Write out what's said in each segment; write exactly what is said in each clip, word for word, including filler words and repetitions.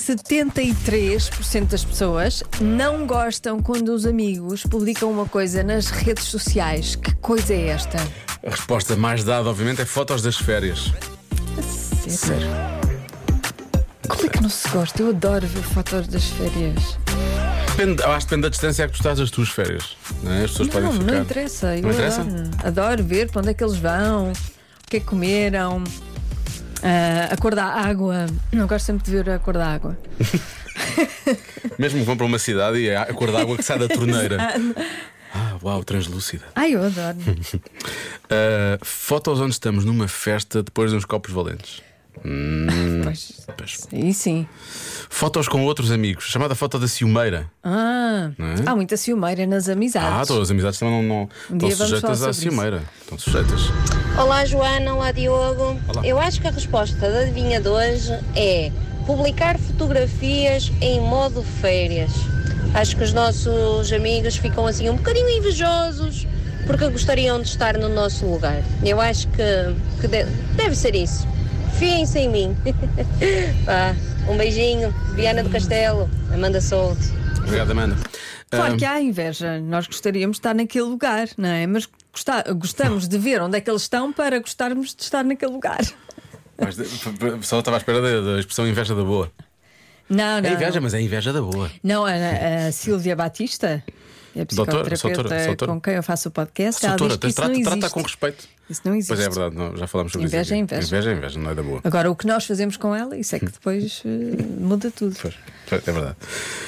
setenta e três por cento das pessoas não gostam quando os amigos publicam uma coisa nas redes sociais. Que coisa é esta? A resposta mais dada, obviamente, é fotos das férias. Sério? Sério. Como é que não se gosta? Eu adoro ver fotos das férias. Depende, eu acho que depende da distância a que tu estás das tuas férias. Não é? As pessoas Não, podem ficar. não interessa. Eu Não interessa? Adoro. adoro ver para onde é que eles vão, o que é que comeram, ah, a cor da água. Não gosto sempre de ver a cor da água. Mesmo que vão para uma cidade e é a cor da água que sai da torneira. Ah, uau, translúcida. Ai, eu adoro. Uh, fotos onde estamos numa festa depois de uns copos valentes. Hum, Pois, pois. sim, sim. Fotos com outros amigos, chamada foto da ciumeira. Ah, Não é? há muita ciumeira nas Ah, amizades. todas as amizades também não, não Um estão dia vamos sujeitas falar à sobre ciumeira. Estão sujeitas. Olá Joana, olá Diogo. Olá. Eu acho que a resposta da adivinha de hoje é publicar fotografias em modo férias. Acho que os nossos amigos ficam assim um bocadinho invejosos porque gostariam de estar no nosso lugar. Eu acho que, que de- deve ser isso. Fiem-se em mim. Vá, um beijinho, Viana do Castelo, Amanda Souto. Obrigado, Amanda. Claro Ah, que há inveja. Nós gostaríamos de estar naquele lugar, não é? Mas gosta- gostamos de ver onde é que eles estão para gostarmos de estar naquele lugar. mas de- só estava à espera da, da expressão inveja da boa. Não, não. É inveja, mas é inveja da boa. Não, a, a Sílvia Batista, é a Doutora, psicoterapeuta doutora, doutora. com quem eu faço o podcast. Ela Doutora, diz que isso trata, não trata existe. com respeito. Isso não existe. Pois é, verdade, não, já falámos sobre Inveja isso. é aqui. inveja. Inveja é inveja, não é da boa. Agora, o que nós fazemos com ela, isso é que depois eh, muda tudo. Pois, pois, é verdade.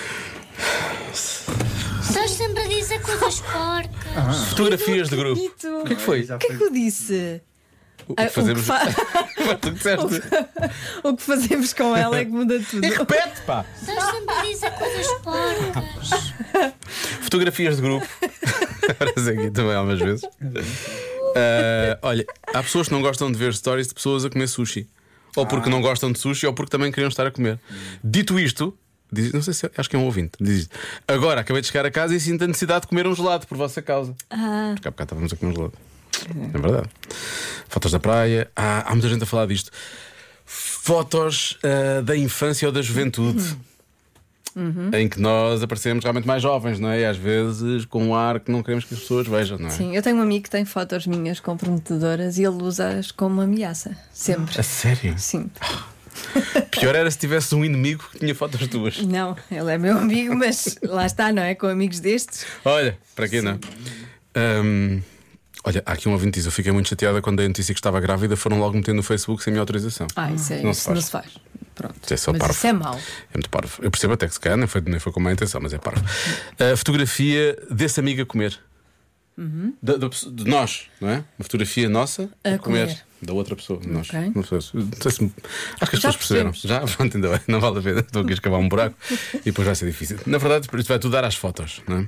Estás sempre a dizer coisas porcas. Fotografias de grupo. O que é que foi? O que é que eu disse? O Ah, que fazemos. o, que fa- Tu disseste. o que fazemos com ela é que muda tudo. E repete, pá! Estás sempre a dizer coisas porcas. Fotografias de grupo. Aparece aqui também algumas vezes. Ah, olha, há pessoas que não gostam de ver stories de pessoas a comer sushi. Ou porque não gostam de sushi, ou porque também queriam estar a comer. Dito isto, diz, não sei se acho que é um ouvinte. Diz isto. Agora acabei de chegar a casa e sinto a necessidade de comer um gelado por vossa causa. Ah, Porque há bocado estávamos a comer um gelado. É verdade. Fotos da praia. Ah, há muita gente a falar disto. Fotos ah, da infância ou da juventude. Em que nós aparecemos realmente mais jovens, não é? E às vezes com um ar que não queremos que as pessoas vejam, não é? sim, eu tenho um amigo que tem fotos minhas comprometedoras e ele usa-as como ameaça. Sempre. A sério? Sim. Pior era se tivesse um inimigo que tinha fotos tuas. Não, ele é meu amigo, mas lá está, não é? Com amigos destes. Olha, para quê não? Ahm, olha, há aqui um ouvinte que diz: eu fiquei muito chateada quando dei a notícia que estava grávida. Foram logo metendo no Facebook sem minha autorização. Ah, isso, é, Não isso se faz. não se faz. Pronto. Isso é só mas parvo. isso é mau. É muito parvo. Eu percebo até que se calhar nem foi, nem foi com má intenção, mas é parvo. A fotografia desse amigo a comer. Da- da pessoa- de nós, não é? Uma fotografia nossa A comer. comer. Da outra pessoa, de nós. Ok. Não sei se- não sei se- acho que as Já pessoas perceberam. Já, pronto, ainda bem. Não vale a pena. Estou aqui a escavar um buraco e depois vai ser difícil. Na verdade, isto vai tudo dar às fotos, não é?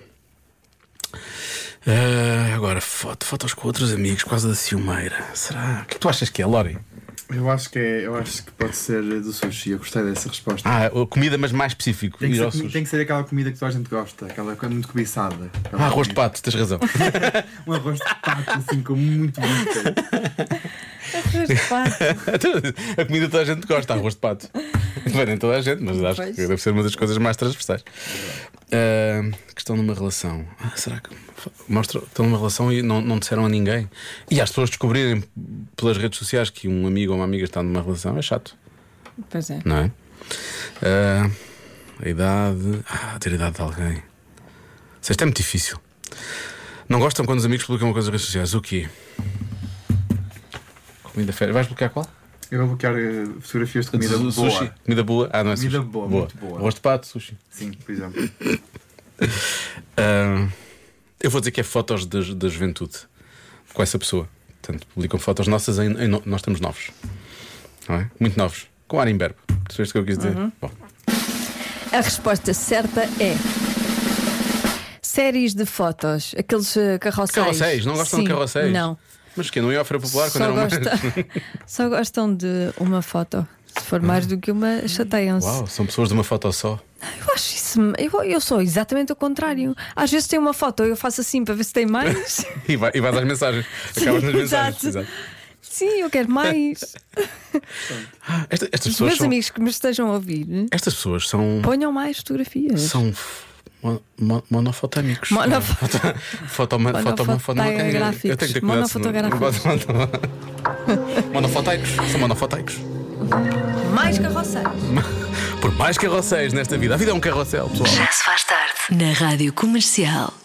Ah, agora, foto, fotos com outros amigos, por causa da ciumeira. Será? O que é que tu achas que é, Lori? Eu acho que é, eu acho que pode ser do sushi. Eu gostei dessa resposta. Ah, comida, mas mais específico. Tem que, Ir ser, ao comi- sushi. tem que ser aquela comida que toda a gente gosta, aquela que é muito cobiçada. Ah, arroz de pato, tens razão. Um arroz de pato assim com muito gosto. Arroz de pato. A comida toda a gente gosta, arroz de pato. Bem, nem toda a gente, mas acho Pois. que deve ser uma das coisas mais transversais. Ah, que estão numa relação. Ah, será que mostra, estão numa relação e não, não disseram a ninguém? E as pessoas descobrirem pelas redes sociais que um amigo ou uma amiga está numa relação é chato, Pois é. não é? Ah, a idade. Ah, ter a idade de alguém. Isto é muito difícil. Não gostam quando os amigos publicam uma coisa nas redes sociais? O quê? Comida férias. Vais bloquear qual? Eu vou bloquear eh, fotografias de comida Su- boa. Sushi. Comida boa. Ah, não é Comida sushi. boa, muito boa. Arroz de pato, sushi. Sim, por exemplo. Ah, eu vou dizer que é fotos da, da juventude com essa pessoa. Portanto, publicam fotos nossas em, em no- nós estamos novos, não é? Muito novos, com ar imberbe. Percebeste o que eu quis dizer? Bom, A resposta certa é séries de fotos, aqueles uh, carrosséis. carrosséis, não gostam Sim, de carrosséis? Não. Mas que não ia à Feira Popular quando Só, eram mais. gosta- só gostam de uma foto. Se for mais do que uma, chateiam-se. Uau, são pessoas de uma foto só. Eu acho isso. Eu, eu sou exatamente o contrário. Às vezes tem uma foto, eu faço assim para ver se tem mais. E, vai, e vais às mensagens. Acabas nas mensagens. exato. Exato. Sim, eu quero mais. Esta- estas Os pessoas meus são, amigos que me estejam a ouvir, estas pessoas são, ponham mais fotografias. são f- mo- mo- monofotâmicos. Monofo- Foto- foto- foto- Monofotográficos. Eu tenho que ter cuidado. Monofotográficos. Monofoteicos. São monofoteicos. Mais carroceiros. Por mais carroceiros nesta vida. A vida é um carrossel, pessoal. Já se faz tarde na Rádio Comercial.